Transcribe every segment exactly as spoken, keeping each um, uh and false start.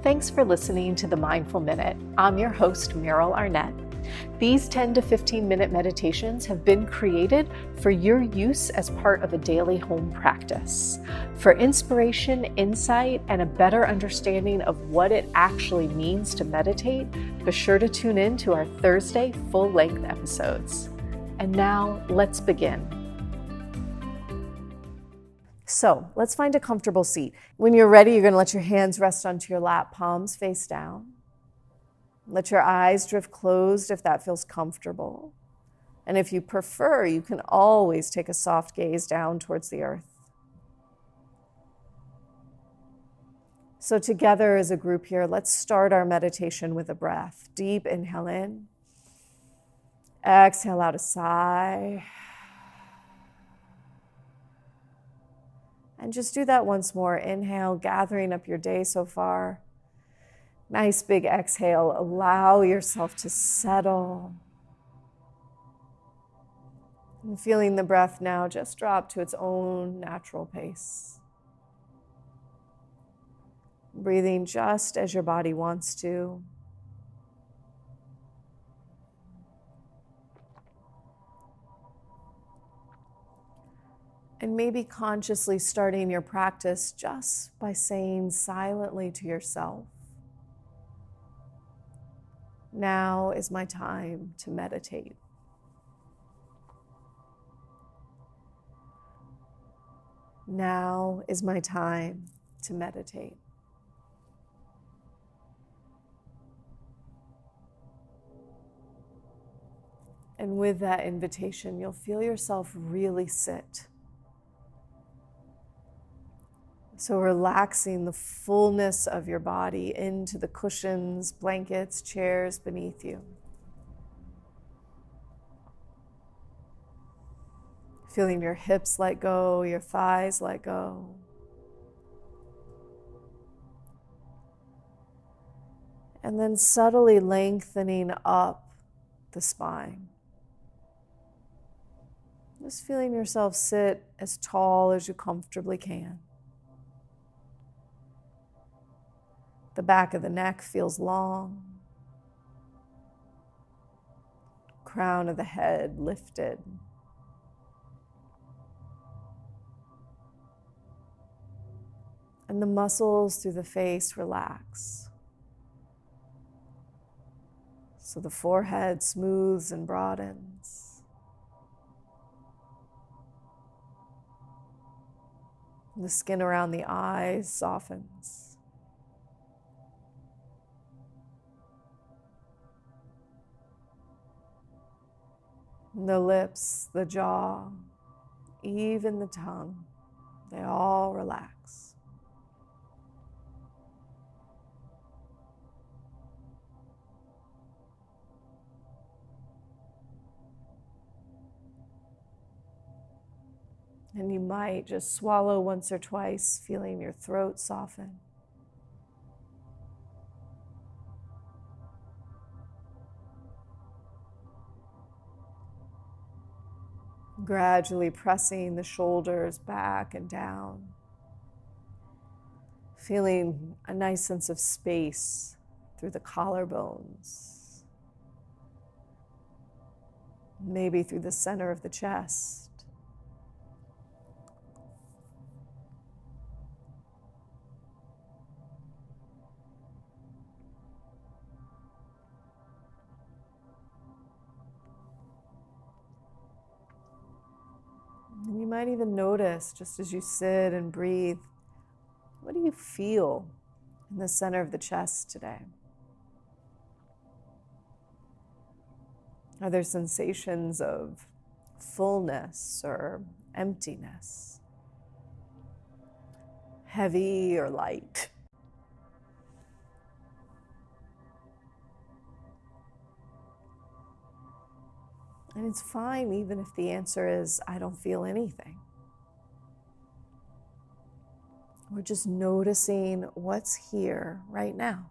Thanks for listening to the Mindful Minute. I'm your host, Meryl Arnett. These ten to fifteen minute meditations have been created for your use as part of a daily home practice. For inspiration, insight, and a better understanding of what it actually means to meditate, be sure to tune in to our Thursday full-length episodes. And now, let's begin. So let's find a comfortable seat. When you're ready, you're going to let your hands rest onto your lap, palms face down. Let your eyes drift closed if that feels comfortable. And if you prefer, you can always take a soft gaze down towards the earth. So together as a group here, let's start our meditation with a breath. Deep inhale in. Exhale out a sigh. And just do that once more. Inhale, gathering up your day so far. Nice big exhale. Allow yourself to settle. And feeling the breath now just drop to its own natural pace. Breathing just as your body wants to. And maybe consciously starting your practice just by saying silently to yourself, now is my time to meditate. Now is my time to meditate. And with that invitation, you'll feel yourself really sit. So relaxing the fullness of your body into the cushions, blankets, chairs beneath you. Feeling your hips let go, your thighs let go. And then subtly lengthening up the spine. Just feeling yourself sit as tall as you comfortably can. The back of the neck feels long. Crown of the head lifted. And the muscles through the face relax. So the forehead smooths and broadens. The skin around the eyes softens. The lips, the jaw, even the tongue, they all relax. And you might just swallow once or twice, feeling your throat soften. Gradually pressing the shoulders back and down. Feeling a nice sense of space through the collarbones. Maybe through the center of the chest. And you might even notice, just as you sit and breathe, what do you feel in the center of the chest today? Are there sensations of fullness or emptiness? Heavy or light? And it's fine even if the answer is, I don't feel anything. We're just noticing what's here right now.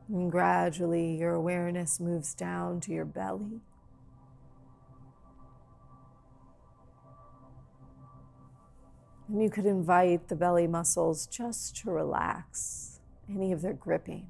And gradually your awareness moves down to your belly. And you could invite the belly muscles just to relax any of their gripping.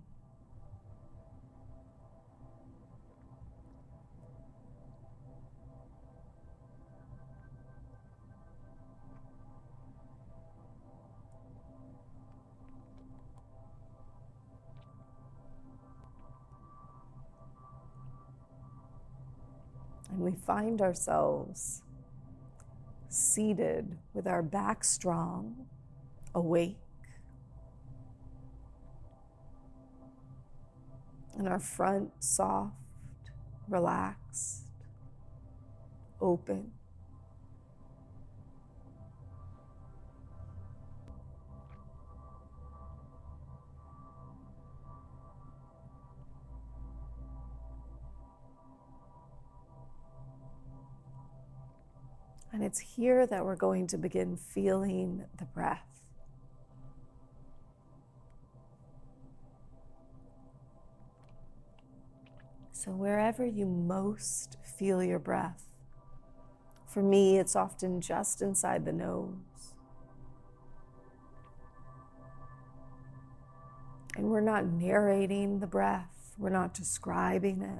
And we find ourselves seated with our back strong, awake, and our front soft, relaxed, open. And it's here that we're going to begin feeling the breath. So wherever you most feel your breath, for me, it's often just inside the nose. And we're not narrating the breath, we're not describing it.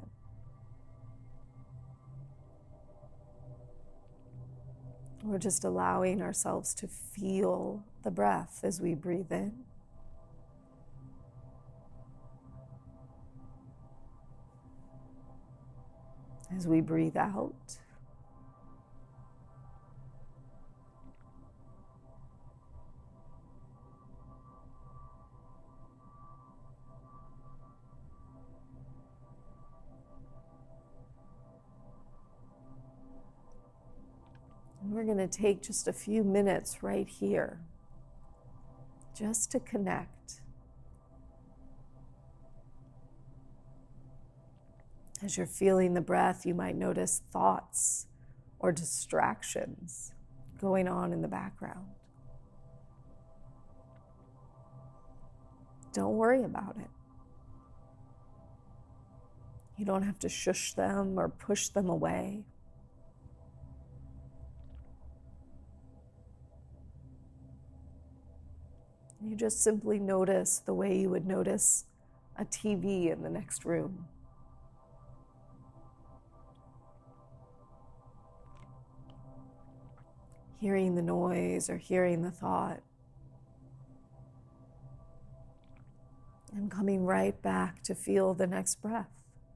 We're just allowing ourselves to feel the breath as we breathe in. As we breathe out. And we're going to take just a few minutes right here, just to connect. As you're feeling the breath, you might notice thoughts or distractions going on in the background. Don't worry about it. You don't have to shush them or push them away. You just simply notice the way you would notice a T V in the next room. Hearing the noise or hearing the thought. And coming right back to feel the next breath.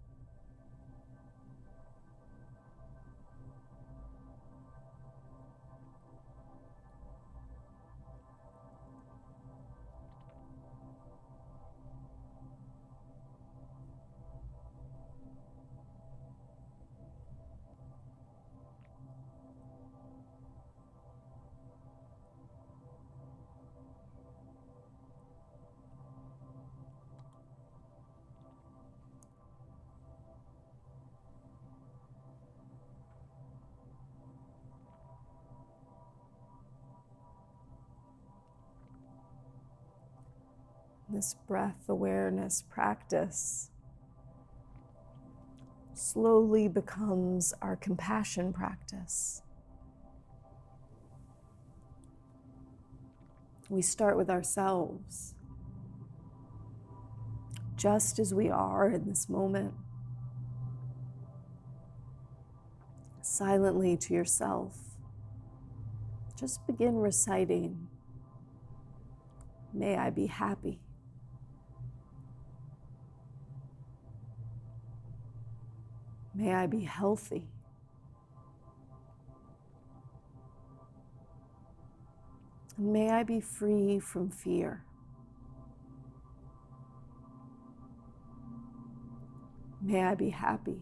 This breath awareness practice slowly becomes our compassion practice. We start with ourselves, just as we are in this moment. Silently to yourself, just begin reciting, "May I be happy. May I be healthy. And may I be free from fear. May I be happy.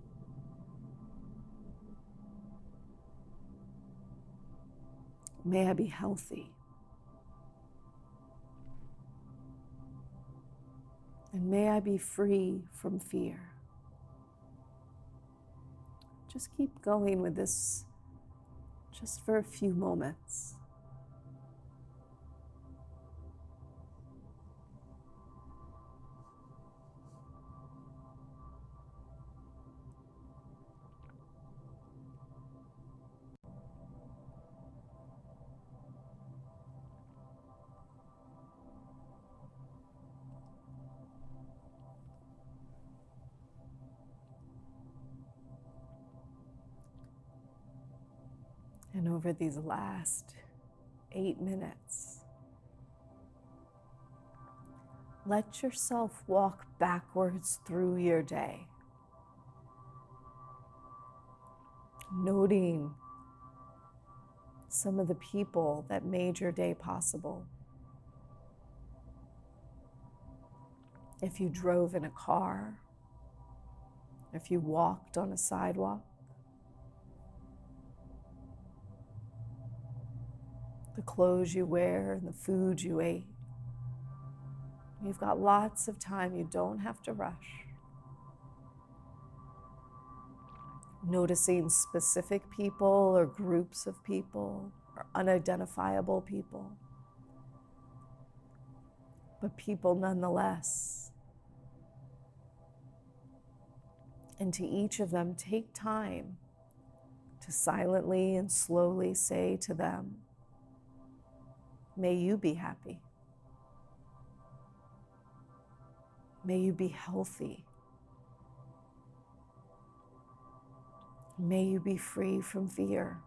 May I be healthy. And may I be free from fear." Just keep going with this just for a few moments. over these last eight minutes, let yourself walk backwards through your day, noting some of the people that made your day possible. If you drove in a car, if you walked on a sidewalk, the clothes you wear and the food you ate. You've got lots of time. You don't have to rush. Noticing specific people or groups of people or unidentifiable people, but people nonetheless. And to each of them, take time to silently and slowly say to them, may you be happy. May you be healthy. May you be free from fear.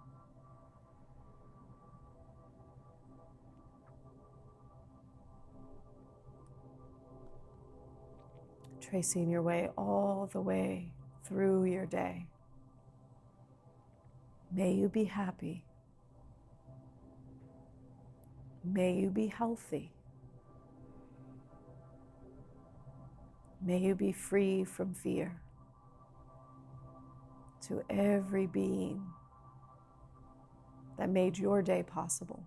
Tracing your way all the way through your day. May you be happy. May you be healthy. May you be free from fear. To every being that made your day possible.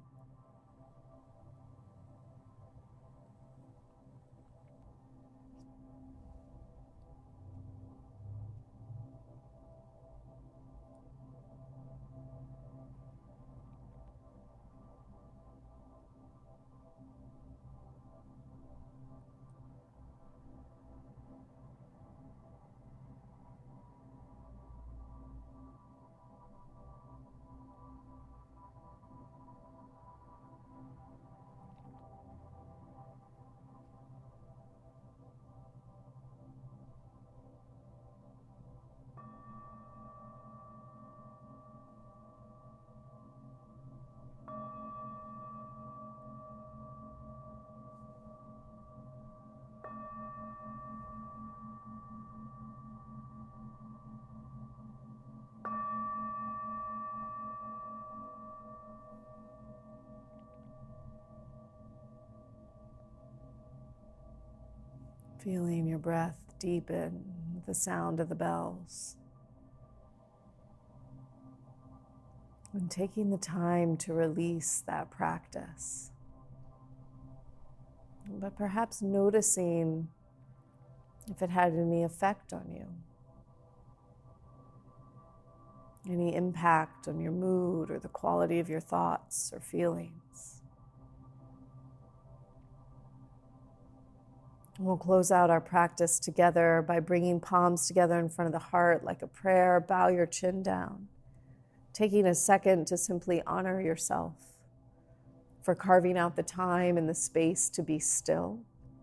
Feeling your breath deepen with the sound of the bells. And taking the time to release that practice. But perhaps noticing if it had any effect on you. Any impact on your mood or the quality of your thoughts or feelings. We'll close out our practice together by bringing palms together in front of the heart like a prayer. Bow your chin down, taking a second to simply honor yourself for carving out the time and the space to be still,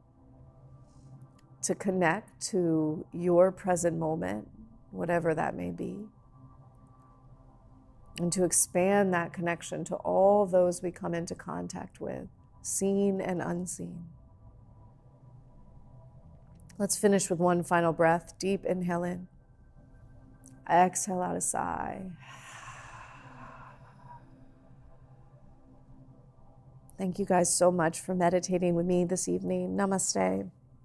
to connect to your present moment, whatever that may be, and to expand that connection to all those we come into contact with, seen and unseen. Let's finish with one final breath. Deep inhale in. Exhale out a sigh. Thank you guys so much for meditating with me this evening. Namaste.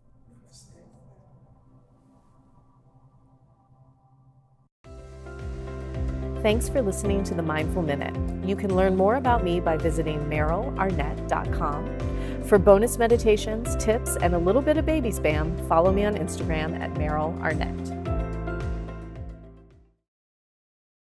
Thanks for listening to the Mindful Minute. You can learn more about me by visiting meryl arnett dot com. For bonus meditations, tips, and a little bit of baby spam, follow me on Instagram at Meryl Arnett.